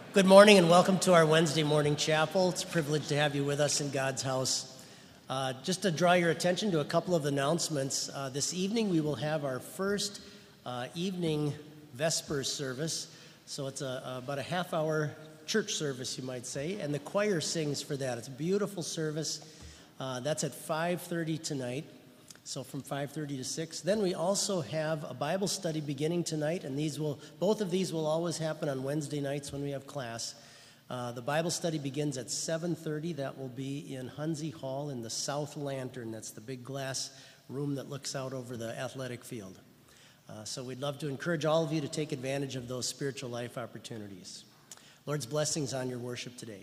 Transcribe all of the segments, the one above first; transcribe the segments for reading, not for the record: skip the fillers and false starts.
Good morning and welcome to our Wednesday morning chapel. It's a privilege to have you with us in God's house. Just to draw your attention to a couple of announcements, this evening we will have our first evening Vespers service. So it's about a half-hour church service, you might say, and the choir sings for that. It's a beautiful service. That's at 5:30 tonight, so from 5:30 to 6. Then we also have a Bible study beginning tonight, and both of these will always happen on Wednesday nights when we have class. The Bible study begins at 7:30. That will be in Hunzy Hall in the South Lantern. That's the big glass room that looks out over the athletic field. So we'd love to encourage all of you to take advantage of those spiritual life opportunities. Lord's blessings on your worship today.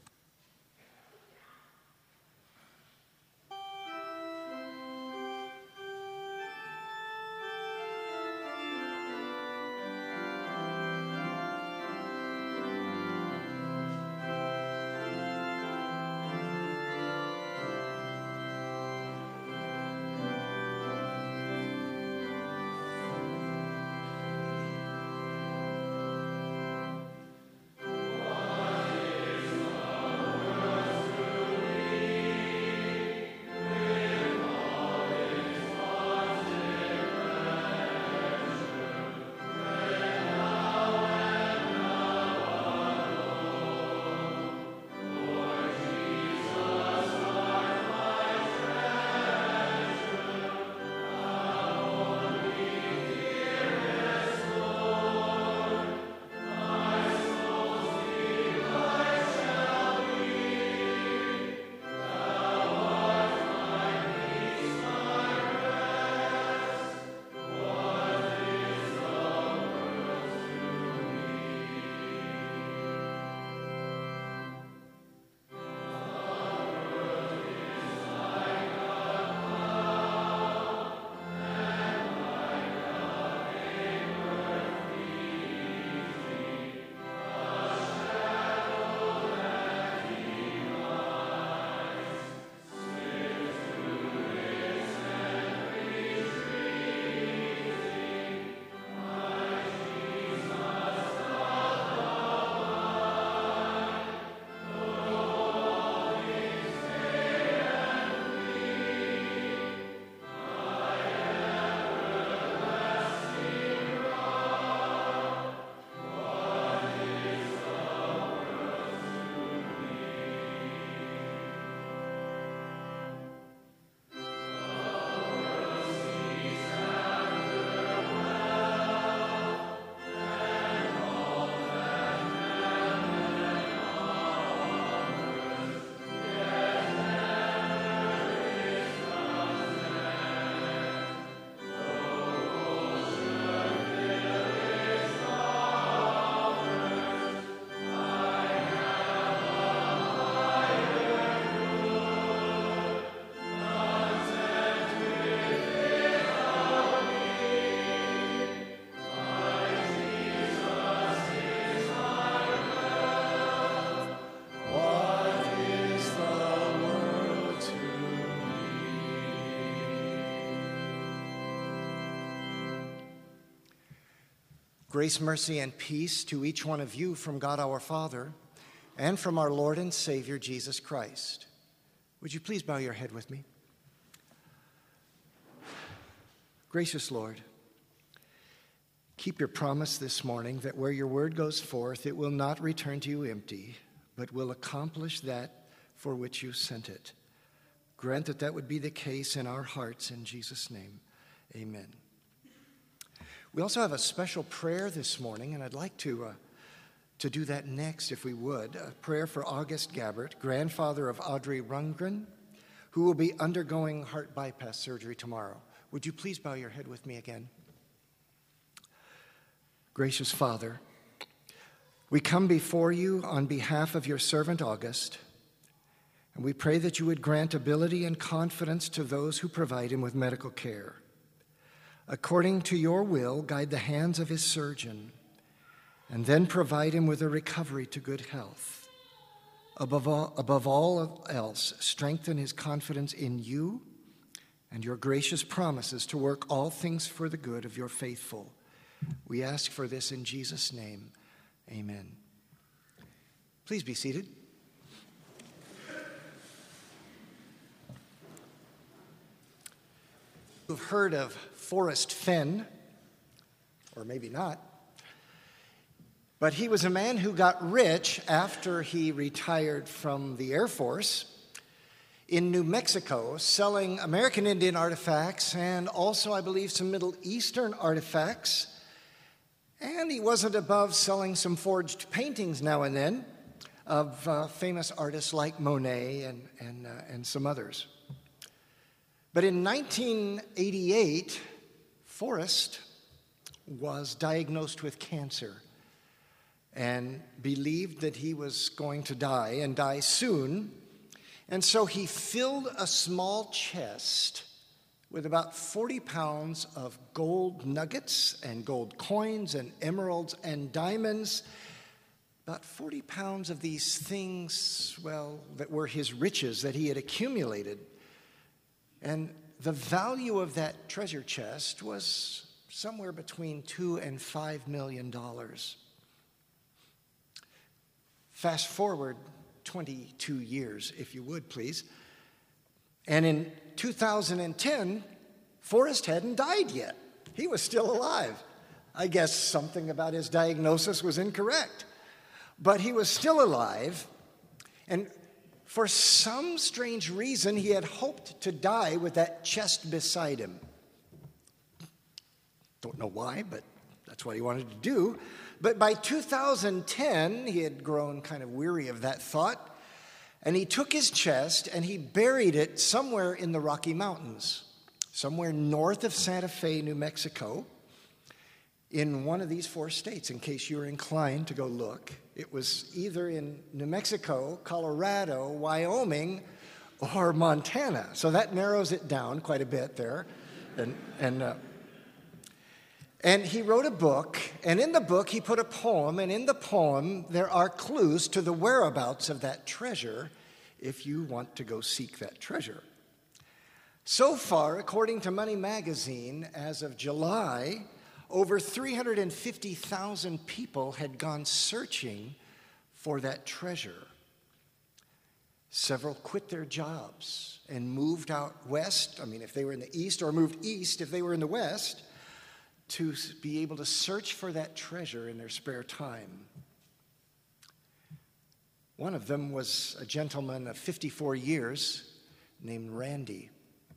Grace, mercy, and peace to each one of you from God our Father and from our Lord and Savior, Jesus Christ. Would you please bow your head with me? Gracious Lord, keep your promise this morning that where your word goes forth, it will not return to you empty, but will accomplish that for which you sent it. Grant that that would be the case in our hearts, in Jesus' name. Amen. We also have a special prayer this morning, and I'd like to do that next, if we would. A prayer for August Gabbert, grandfather of Audrey Rundgren, who will be undergoing heart bypass surgery tomorrow. Would you please bow your head with me again? Gracious Father, we come before you on behalf of your servant August, and we pray that you would grant ability and confidence to those who provide him with medical care. According to your will, guide the hands of his surgeon, and then provide him with a recovery to good health. Above all else, strengthen his confidence in you and your gracious promises to work all things for the good of your faithful. We ask for this in Jesus' name. Amen. Please be seated. You've heard of Forrest Fenn, or maybe not, but he was a man who got rich after he retired from the Air Force in New Mexico, selling American Indian artifacts and also, I believe, some Middle Eastern artifacts. And he wasn't above selling some forged paintings now and then of famous artists like Monet and some others. But in 1988, Forrest was diagnosed with cancer and believed that he was going to die and die soon. And so he filled a small chest with about 40 pounds of gold nuggets and gold coins and emeralds and diamonds. About 40 pounds of these things, well, that were his riches that he had accumulated. And the value of that treasure chest was somewhere between $2 and $5 million. Fast forward 22 years, if you would, please. And in 2010, Forrest hadn't died yet. He was still alive. I guess something about his diagnosis was incorrect. But he was still alive, and for some strange reason, he had hoped to die with that chest beside him. Don't know why, but that's what he wanted to do. But by 2010, he had grown kind of weary of that thought, and he took his chest and he buried it somewhere in the Rocky Mountains, somewhere north of Santa Fe, New Mexico, in one of these 4 states, in case you were inclined to go look. It was either in New Mexico, Colorado, Wyoming, or Montana. So that narrows it down quite a bit there. And he wrote a book, and in the book he put a poem, and in the poem there are clues to the whereabouts of that treasure if you want to go seek that treasure. So far, according to Money Magazine, as of July, over 350,000 people had gone searching for that treasure. Several quit their jobs and moved out west, if they were in the east, or moved east if they were in the west, to be able to search for that treasure in their spare time. One of them was a gentleman of 54 years named Randy.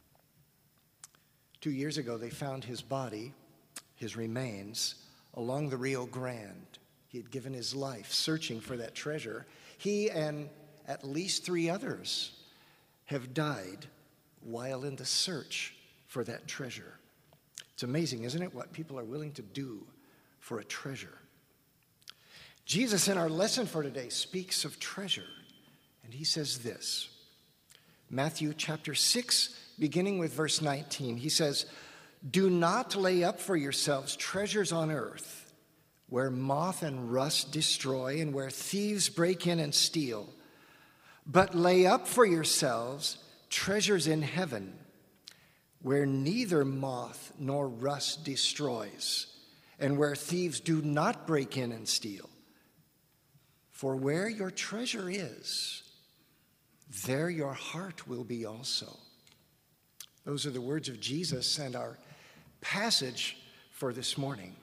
2 years ago, they found his body, his remains, along the Rio Grande. He had given his life searching for that treasure. He and at least 3 others have died while in the search for that treasure. It's amazing, isn't it, what people are willing to do for a treasure? Jesus, in our lesson for today, speaks of treasure, and he says this. Matthew chapter 6, beginning with verse 19, he says, "Do not lay up for yourselves treasures on earth, where moth and rust destroy and where thieves break in and steal, but lay up for yourselves treasures in heaven, where neither moth nor rust destroys, and where thieves do not break in and steal. For where your treasure is, there your heart will be also." Those are the words of Jesus and our passage for this morning.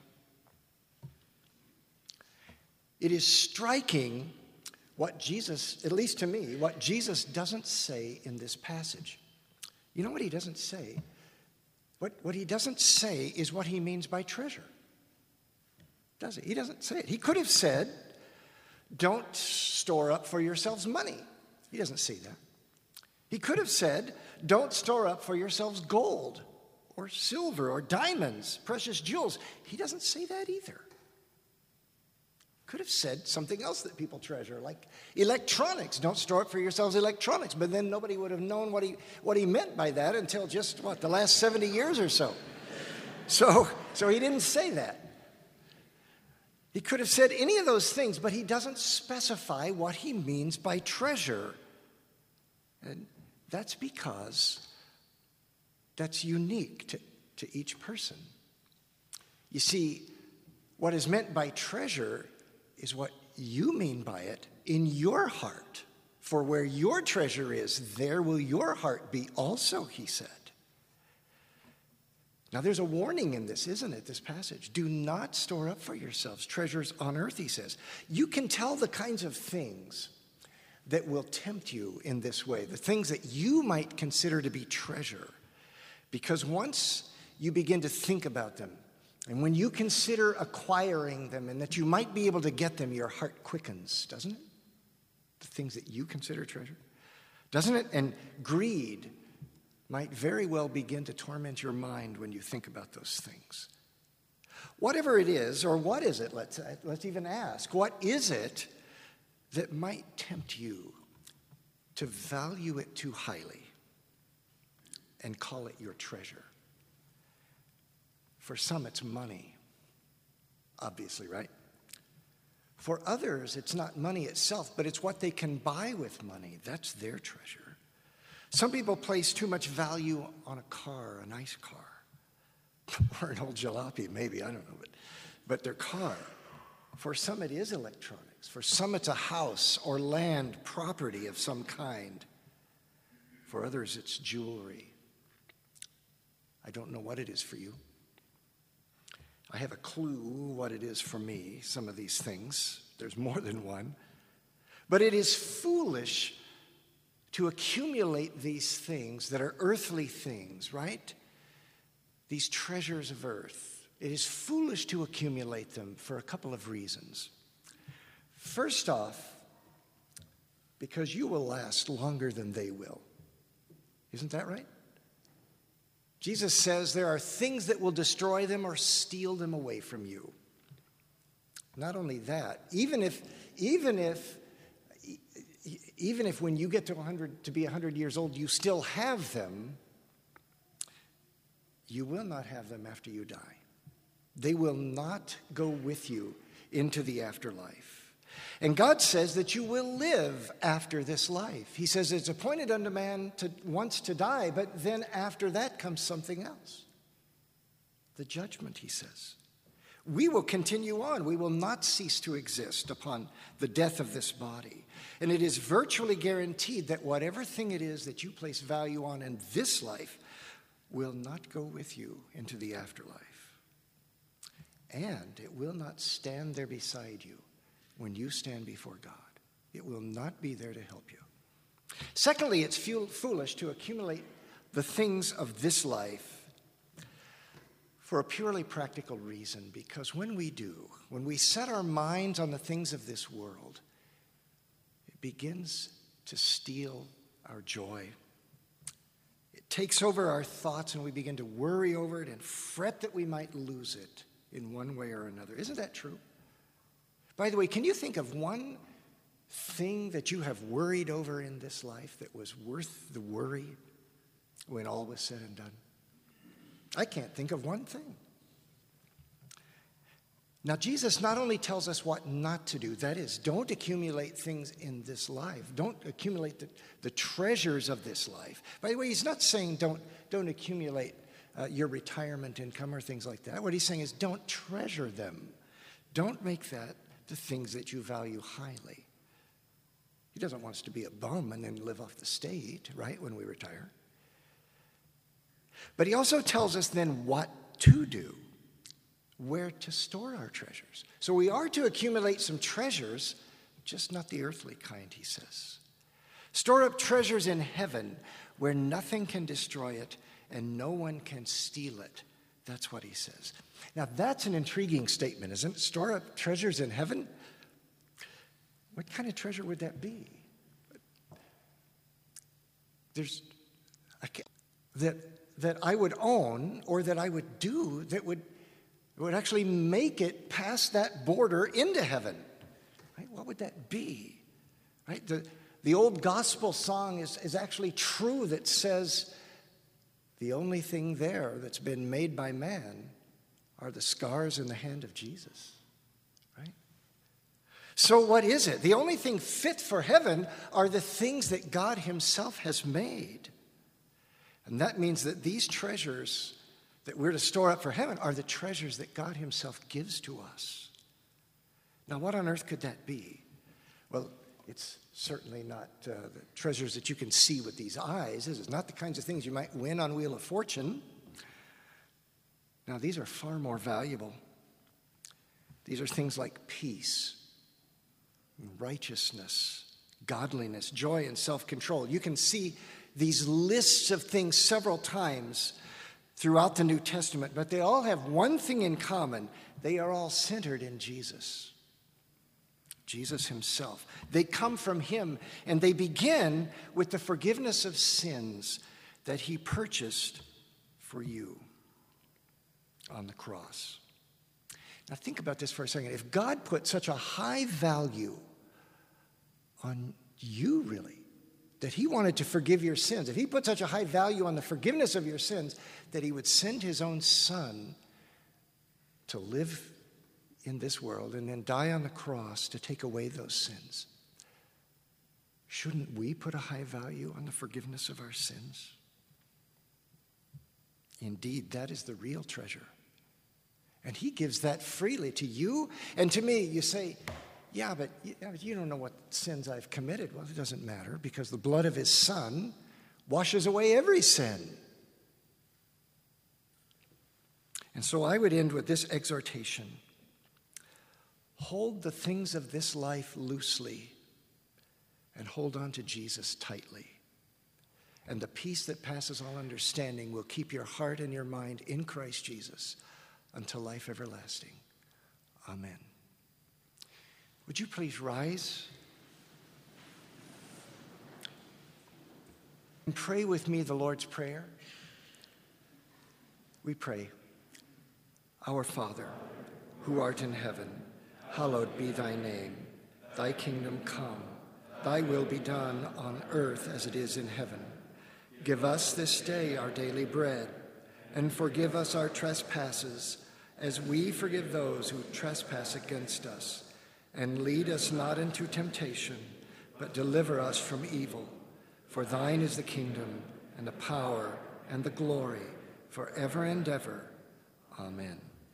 It is striking what Jesus, at least to me, what Jesus doesn't say in this passage. You know what he doesn't say? What he doesn't say is what he means by treasure. Does he? He doesn't say it. He could have said, "Don't store up for yourselves money." He doesn't say that. He could have said, "Don't store up for yourselves gold or silver or diamonds, precious jewels." He doesn't say that either. Could have said something else that people treasure, like electronics. Don't store up for yourselves electronics. But then nobody would have known what he meant by that until just, the last 70 years or so. So he didn't say that. He could have said any of those things, but he doesn't specify what he means by treasure. And that's because that's unique to each person. You see, what is meant by treasure is what you mean by it in your heart. For where your treasure is, there will your heart be also, he said. Now there's a warning in this, isn't it, this passage? Do not store up for yourselves treasures on earth, he says. You can tell the kinds of things that will tempt you in this way, the things that you might consider to be treasure. Because once you begin to think about them, and when you consider acquiring them and that you might be able to get them, your heart quickens, doesn't it? The things that you consider treasure, doesn't it? And greed might very well begin to torment your mind when you think about those things. Whatever it is, or what is it, let's even ask, what is it that might tempt you to value it too highly and call it your treasure? For some, it's money, obviously, right? For others, it's not money itself, but it's what they can buy with money. That's their treasure. Some people place too much value on a car, a nice car, or an old jalopy, maybe, I don't know, but their car. For some, it is electronics. For some, it's a house or land, property of some kind. For others, it's jewelry. I don't know what it is for you. I have a clue what it is for me, some of these things. There's more than one. But it is foolish to accumulate these things that are earthly things, right? These treasures of earth. It is foolish to accumulate them for a couple of reasons. First off, because you will last longer than they will. Isn't that right? Jesus says there are things that will destroy them or steal them away from you. Not only that, even if when you get to be 100 years old, you still have them, you will not have them after you die. They will not go with you into the afterlife. And God says that you will live after this life. He says it's appointed unto man once to die, but then after that comes something else. The judgment, he says. We will continue on. We will not cease to exist upon the death of this body. And it is virtually guaranteed that whatever thing it is that you place value on in this life will not go with you into the afterlife. And it will not stand there beside you when you stand before God. It will not be there to help you. Secondly, it's foolish to accumulate the things of this life for a purely practical reason, because when we set our minds on the things of this world, it begins to steal our joy. It takes over our thoughts and we begin to worry over it and fret that we might lose it in one way or another. Isn't that true? By the way, can you think of one thing that you have worried over in this life that was worth the worry when all was said and done? I can't think of one thing. Now, Jesus not only tells us what not to do, that is, don't accumulate things in this life. Don't accumulate the treasures of this life. By the way, he's not saying don't accumulate your retirement income or things like that. What he's saying is don't treasure them. Don't make that the things that you value highly. He doesn't want us to be a bum and then live off the state, right, when we retire. But he also tells us then what to do, where to store our treasures. So we are to accumulate some treasures, just not the earthly kind, he says. Store up treasures in heaven where nothing can destroy it and no one can steal it. That's what he says. Now, that's an intriguing statement, isn't it? Store up treasures in heaven? What kind of treasure would that be? That I would own or that I would do that would actually make it past that border into heaven. Right? What would that be? Right? The old gospel song is actually true that says the only thing there that's been made by man are the scars in the hand of Jesus. Right? So what is it? The only thing fit for heaven are the things that God himself has made. And that means that these treasures that we're to store up for heaven are the treasures that God himself gives to us. Now, what on earth could that be? Well, It's certainly not the treasures that you can see with these eyes. This is not the kinds of things you might win on Wheel of Fortune. Now, these are far more valuable. These are things like peace, righteousness, godliness, joy, and self-control. You can see these lists of things several times throughout the New Testament, but they all have one thing in common. They are all centered in Jesus. Jesus himself. They come from him, and they begin with the forgiveness of sins that he purchased for you on the cross. Now think about this for a second. If God put such a high value on you, really, that he wanted to forgive your sins, if he put such a high value on the forgiveness of your sins that he would send his own son to live in this world and then die on the cross to take away those sins, shouldn't we put a high value on the forgiveness of our sins? Indeed, that is the real treasure. And he gives that freely to you and to me. You say, yeah, but you don't know what sins I've committed. Well, it doesn't matter, because the blood of his son washes away every sin. And so I would end with this exhortation. Hold the things of this life loosely and hold on to Jesus tightly. And the peace that passes all understanding will keep your heart and your mind in Christ Jesus until life everlasting. Amen. Would you please rise and pray with me the Lord's Prayer? We pray, Our Father, who art in heaven, hallowed be thy name. Thy kingdom come, thy will be done on earth as it is in heaven. Give us this day our daily bread, and forgive us our trespasses, as we forgive those who trespass against us. And lead us not into temptation, but deliver us from evil. For thine is the kingdom, and the power, and the glory, forever and ever. Amen.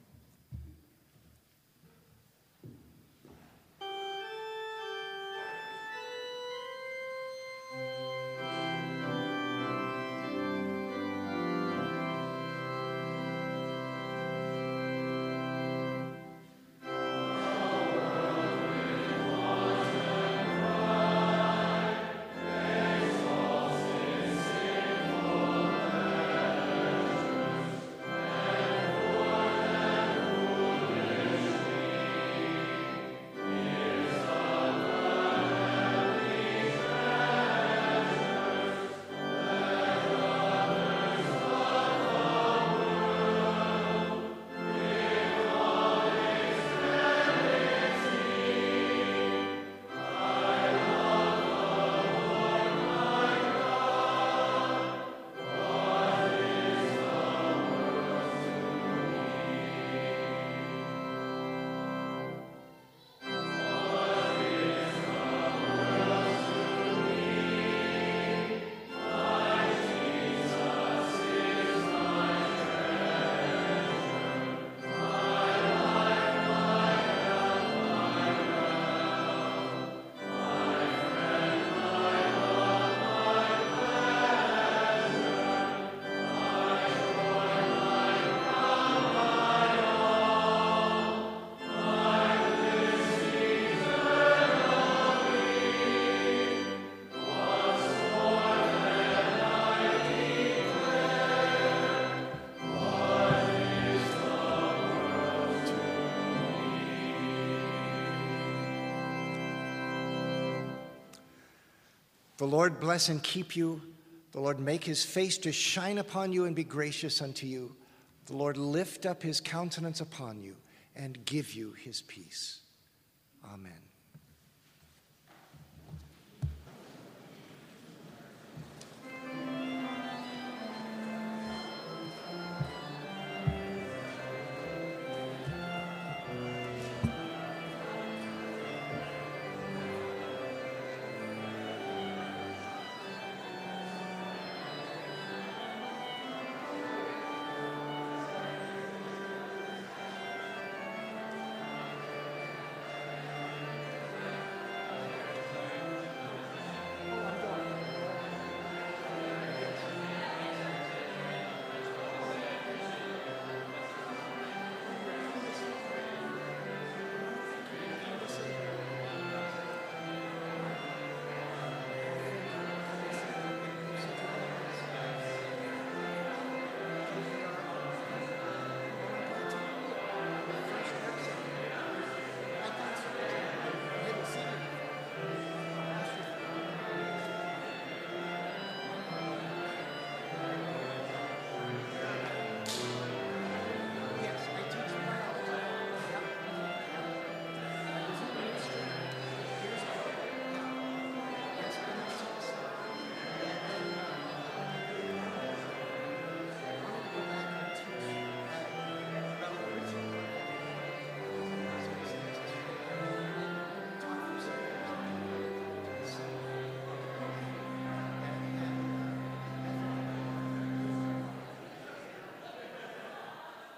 The Lord bless and keep you. The Lord make his face to shine upon you and be gracious unto you. The Lord lift up his countenance upon you and give you his peace. Amen.